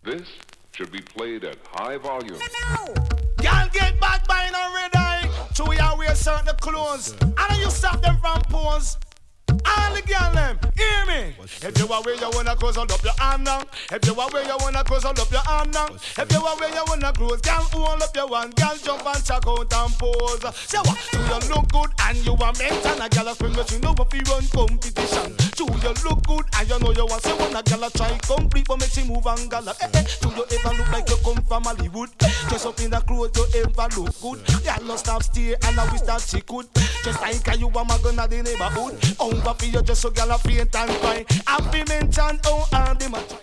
This should be played at high volume. Can't get back by no red eye. So we are wear certain clothes. And you stop them from pose. All the girl them, hear me. If you are where you wanna close, hold up your arm now. If you are where you wanna close, hold up your arm now. If you are where you wanna close, girl, hold up your one. Girl, jump and check out and pose. Say what? Do you look good and you are mental? A girl a spring, but you know if you run competition. Do you look good and you know you want say one a girl a try complete, but make she move and gala. Do you ever look like you come from Hollywood? Just up in the clothes, you ever look good? Girl, no stop stay and I wish that she could. Just like you are my gun at the neighborhood. Over for you just so girl a faint and cry. Happy mention, oh, and the match.